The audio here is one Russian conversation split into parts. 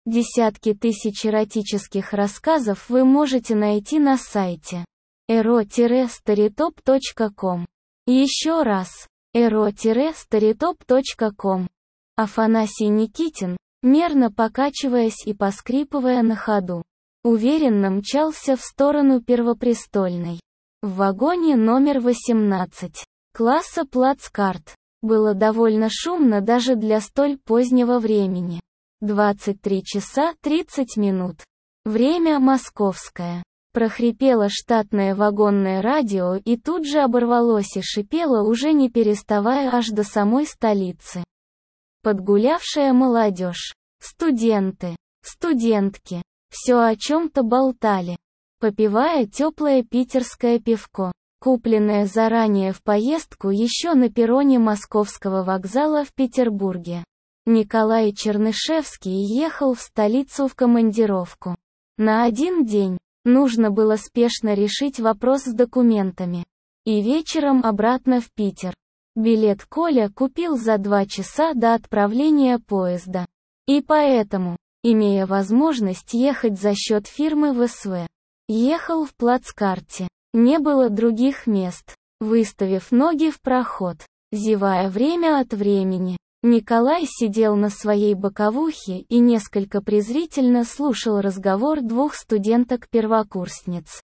Десятки тысяч эротических рассказов вы можете найти на сайте ero-storytop.com. Еще раз, ero-storytop.com. Афанасий Никитин, мерно покачиваясь и поскрипывая на ходу, уверенно мчался в сторону Первопрестольной. В вагоне номер 18, класса плацкарт, было довольно шумно даже для столь позднего времени. 23 часа 30 минут. Время московское. Прохрипело штатное вагонное радио и тут же оборвалось и шипело, уже не переставая, аж до самой столицы. Подгулявшая молодежь, студенты, студентки, все о чем-то болтали, попивая теплое питерское пивко, купленное заранее в поездку еще на перроне Московского вокзала в Петербурге. Николай Чернышевский ехал в столицу в командировку. На один день. Нужно было спешно решить вопрос с документами. И вечером обратно в Питер. Билет Коля купил за 2 часа до отправления поезда. И поэтому, имея возможность ехать за счет фирмы ВСВ, ехал в плацкарте. Не было других мест. Выставив ноги в проход, зевая время от времени, Николай сидел на своей боковухе и несколько презрительно слушал разговор 2 студенток-первокурсниц.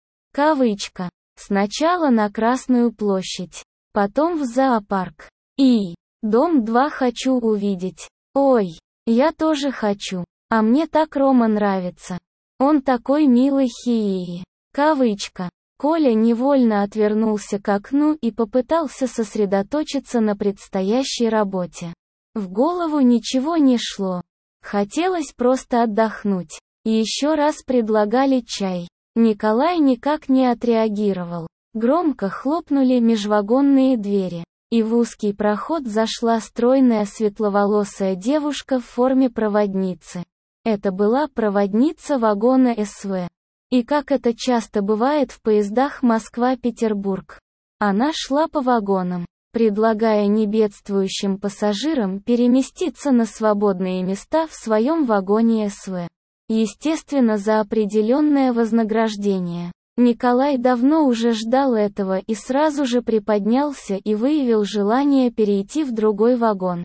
Кавычка. Сначала на Красную площадь, потом в зоопарк. И дом 2 хочу увидеть. Ой, я тоже хочу. А мне так Рома нравится. Он такой милый хи-хи. Кавычка. Коля невольно отвернулся к окну и попытался сосредоточиться на предстоящей работе. В голову ничего не шло. Хотелось просто отдохнуть. Еще раз предлагали чай. Николай никак не отреагировал. Громко хлопнули межвагонные двери, и в узкий проход зашла стройная светловолосая девушка в форме проводницы. Это была проводница вагона СВ. И как это часто бывает в поездах Москва-Петербург, она шла по вагонам, предлагая небедствующим пассажирам переместиться на свободные места в своем вагоне СВ. Естественно, за определенное вознаграждение. Николай давно уже ждал этого и сразу же приподнялся и выявил желание перейти в другой вагон.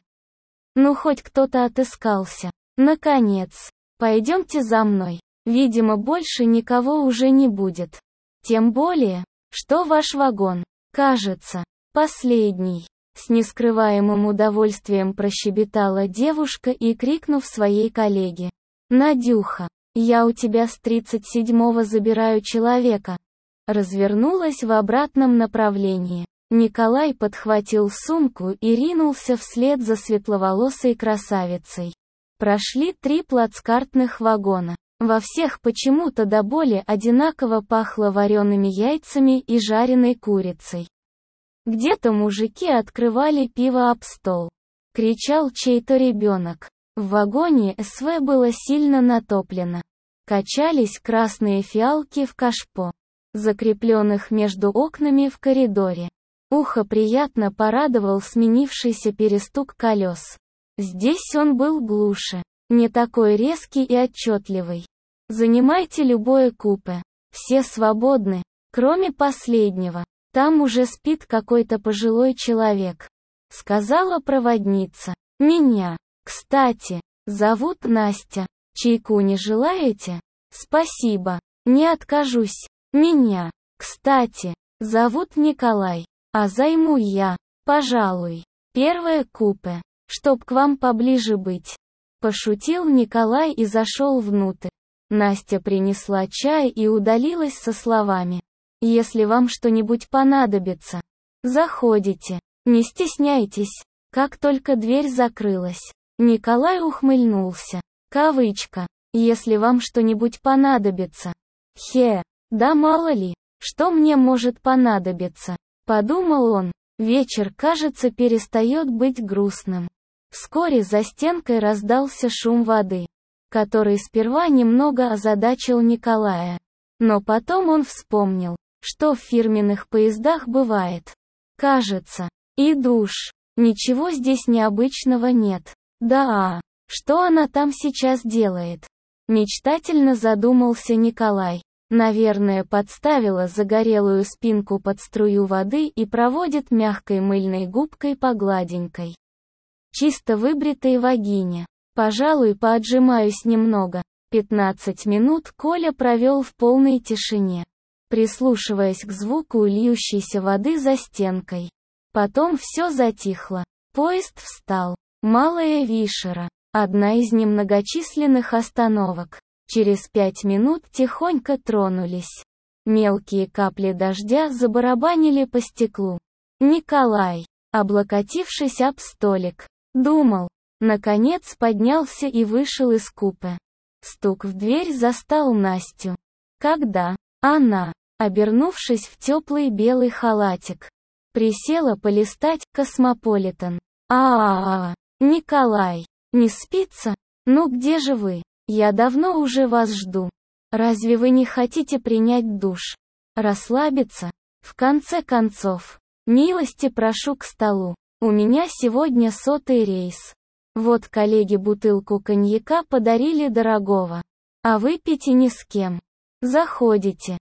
Ну хоть кто-то отыскался. Наконец. Пойдемте за мной. Видимо, больше никого уже не будет. Тем более, что ваш вагон, кажется, последний. С нескрываемым удовольствием прощебетала девушка и, крикнув своей коллеге: «Надюха, я у тебя с 37-го забираю человека», развернулась в обратном направлении. Николай подхватил сумку и ринулся вслед за светловолосой красавицей. Прошли 3 плацкартных вагона. Во всех почему-то до боли одинаково пахло вареными яйцами и жареной курицей. Где-то мужики открывали пиво об стол. Кричал чей-то ребенок. В вагоне СВ было сильно натоплено. Качались красные фиалки в кашпо, закрепленных между окнами в коридоре. Ухо приятно порадовал сменившийся перестук колес. Здесь он был глуше, не такой резкий и отчетливый. Занимайте любое купе. Все свободны, кроме последнего. Там уже спит какой-то пожилой человек. Сказала проводница. Меня, кстати, зовут Настя. Чайку не желаете? Спасибо. Не откажусь. Меня, кстати, зовут Николай. А займу я, пожалуй, первое купе, чтоб к вам поближе быть. Пошутил Николай и зашел внутрь. Настя принесла чай и удалилась со словами: «Если вам что-нибудь понадобится, заходите, не стесняйтесь». Как только дверь закрылась, Николай ухмыльнулся. Кавычка. «Если вам что-нибудь понадобится». Да мало ли, что мне может понадобиться, подумал он. Вечер, кажется, перестает быть грустным. Вскоре за стенкой раздался шум воды, который сперва немного озадачил Николая. Но потом он вспомнил, что в фирменных поездах бывает, кажется, и душ. Ничего здесь необычного нет. Да, Что она там сейчас делает? Мечтательно задумался Николай. Наверное, подставила загорелую спинку под струю воды и проводит мягкой мыльной губкой по гладенькой, чисто выбритой вагине. Пожалуй, поотжимаюсь немного. 15 минут Коля провел в полной тишине, прислушиваясь к звуку льющейся воды за стенкой. Потом все затихло. Поезд встал. Малая Вишера. Одна из немногочисленных остановок. Через 5 минут тихонько тронулись. Мелкие капли дождя забарабанили по стеклу. Николай, облокотившись об столик, думал. Наконец поднялся и вышел из купе. Стук в дверь застал Настю. Когда она, обернувшись в теплый белый халатик, присела полистать «Космополитен». Николай, не спится? Ну где же вы? Я давно уже вас жду. Разве вы не хотите принять душ? Расслабиться? В конце концов, милости прошу к столу. У меня сегодня 100-й рейс. Вот коллеги бутылку коньяка подарили дорогого. А выпейте ни с кем. Заходите,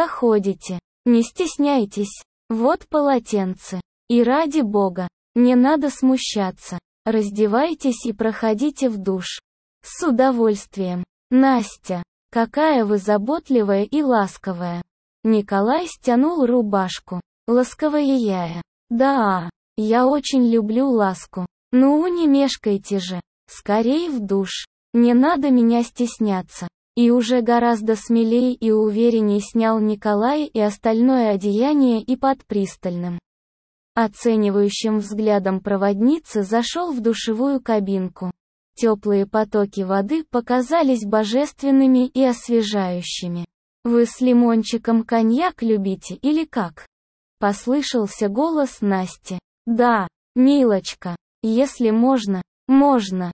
не стесняйтесь. Вот полотенце. И ради бога, не надо смущаться. Раздевайтесь и проходите в душ. С удовольствием. Настя, какая вы заботливая и ласковая. Николай стянул рубашку. Ласковая я. Да, я очень люблю ласку. Ну не мешкайте же. Скорей в душ. Не надо меня стесняться. И уже гораздо смелее и увереннее снял Николай и остальное одеяние и под пристальным, оценивающим взглядом проводницы зашел в душевую кабинку. Теплые потоки воды показались божественными и освежающими. «Вы с лимончиком коньяк любите или как?» Послышался голос Насти. «Да, милочка, если можно, можно,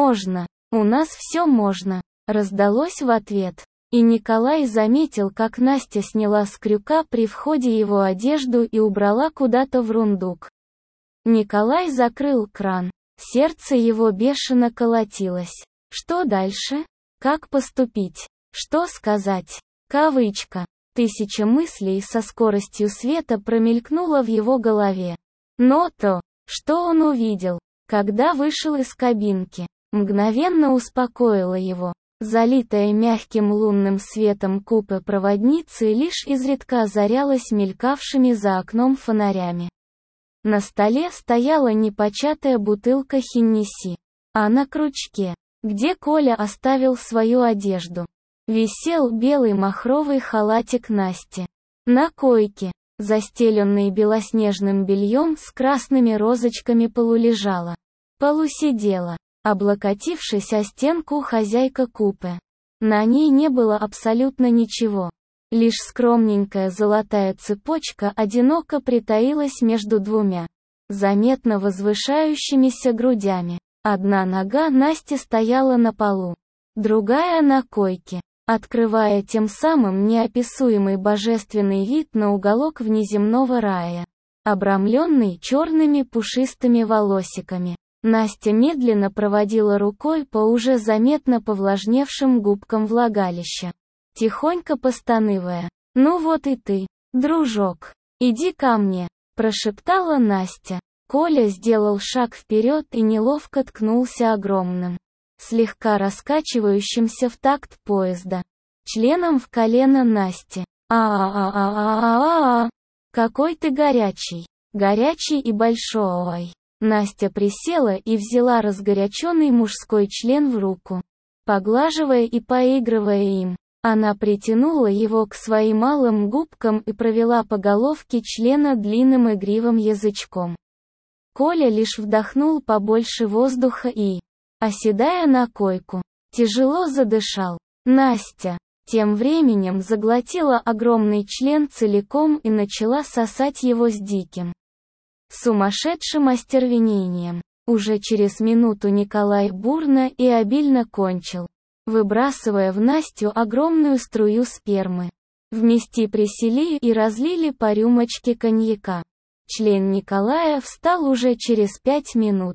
у нас все можно», раздалось в ответ. И Николай заметил, как Настя сняла с крюка при входе его одежду и убрала куда-то в рундук. Николай закрыл кран. Сердце его бешено колотилось. Что дальше? Как поступить? Что сказать? Кавычка. Тысяча мыслей со скоростью света промелькнуло в его голове. Но то, что он увидел, когда вышел из кабинки, мгновенно успокоило его. Залитая мягким лунным светом купе проводницы лишь изредка озарялась мелькавшими за окном фонарями. На столе стояла непочатая бутылка Хеннесси, а на крючке, где Коля оставил свою одежду, висел белый махровый халатик Насти. На койке, застеленной белоснежным бельем с красными розочками, полулежала, полусидела, облокотившись о стенку, хозяйка купе. На ней не было абсолютно ничего. Лишь скромненькая золотая цепочка одиноко притаилась между двумя, заметно возвышающимися грудями. Одна нога Насти стояла на полу, другая на койке, открывая тем самым неописуемый божественный вид на уголок внеземного рая, обрамленный черными пушистыми волосиками. Настя медленно проводила рукой по уже заметно повлажневшим губкам влагалища, тихонько постанывая. «Ну вот и ты, дружок, иди ко мне», прошептала Настя. Коля сделал шаг вперед и неловко ткнулся огромным, слегка раскачивающимся в такт поезда, членом в колено Насти. Какой ты горячий и большой. Настя присела и взяла разгоряченный мужской член в руку. Поглаживая и поигрывая им, она притянула его к своим малым губкам и провела по головке члена длинным игривым язычком. Коля лишь вдохнул побольше воздуха и, оседая на койку, тяжело задышал. Настя, тем временем, заглотила огромный член целиком и начала сосать его с диким, сумасшедшим остервенением. Уже через минуту Николай бурно и обильно кончил, выбрасывая в Настю огромную струю спермы. Вместе присели и разлили по рюмочке коньяка. Член Николая встал уже через 5 минут.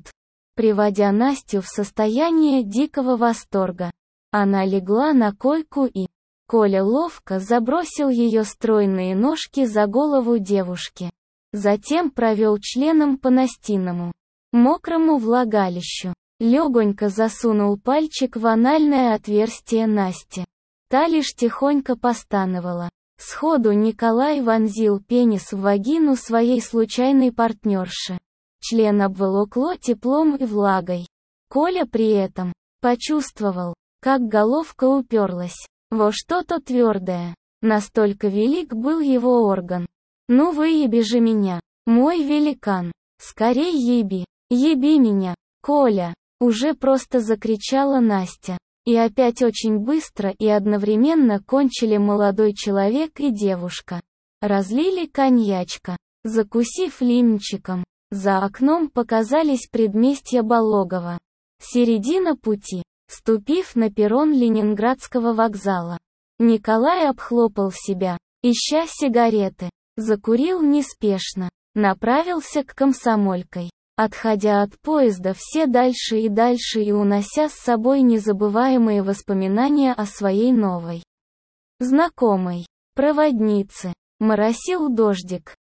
приводя Настю в состояние дикого восторга. Она легла на койку и Коля ловко забросил ее стройные ножки за голову девушки. Затем провел членом по Настиному мокрому влагалищу. Легонько засунул пальчик в анальное отверстие Насти. Та лишь тихонько постановала. Сходу Николай вонзил пенис в вагину своей случайной партнерши. Член обволокло теплом и влагой. Коля при этом почувствовал, как головка уперлась во что-то твердое. Настолько велик был его орган. «Ну выеби же меня, мой великан! Скорей еби! Еби меня, Коля!» Уже просто закричала Настя. И опять очень быстро и одновременно кончили молодой человек и девушка. Разлили коньячка, закусив лимончиком. За окном показались предместья Бологова. Середина пути. Ступив на перрон Ленинградского вокзала, Николай обхлопал себя, ища сигареты, закурил неспешно, направился к Комсомольской, отходя от поезда все дальше и унося с собой незабываемые воспоминания о своей новой знакомой проводнице. Моросил дождик.